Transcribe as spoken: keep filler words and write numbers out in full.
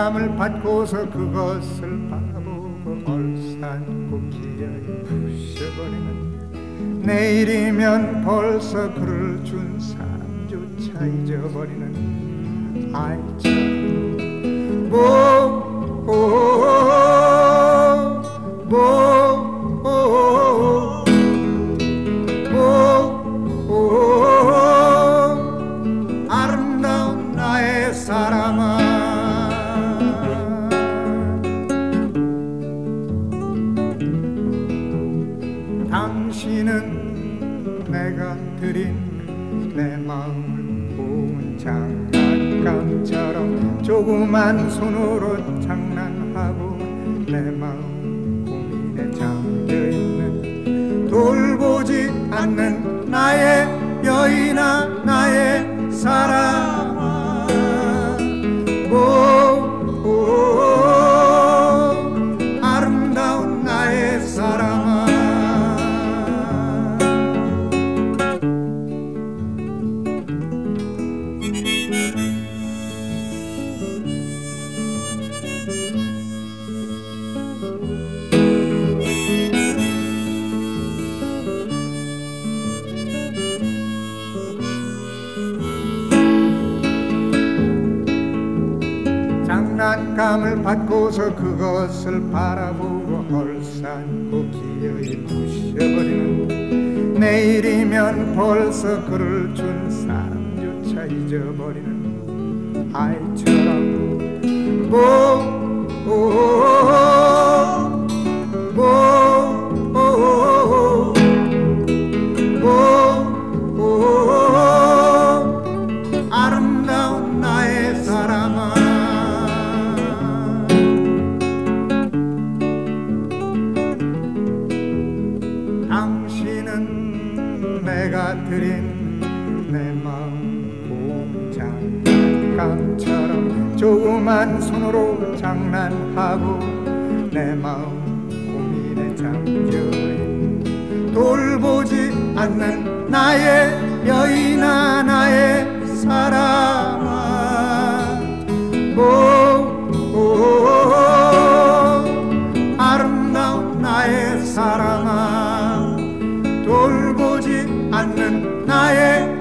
장난감을 받고서 그것을 바라보고 얼싸안고 기어이 부셔버리는 내일이면 벌써 그를 준 사람조차 잊어버리는 아이 참 뭐 아름다운 나의 사람아 당신은 내가 드린 내 마음을 고운 장난감처럼 조그만 손으로 장난하고 내 마음 고민에 잠겨있는 돌보지 않는 나의 여인아 나의 사랑아 오, 오, 아름다운 나의 사랑아 장난감을 받고서 그것을 바라보고 얼싸안고 기어이 부셔버리는 내일이면 벌써 그를 준 사람조차 잊어버리는 아이처럼 뭐, 오, 뭐, 오, 뭐, 오, 아름다운 나의 사랑아 당신은 내가 드린 내 마음 고운 장난감처럼 조그만 손으로 장난하고 내 마음 고민에 잠겨있는 돌보지 않는 나의 여인아 나의 사랑아 오, 오, 아름다운 나의 사랑아 돌보지 않는 나의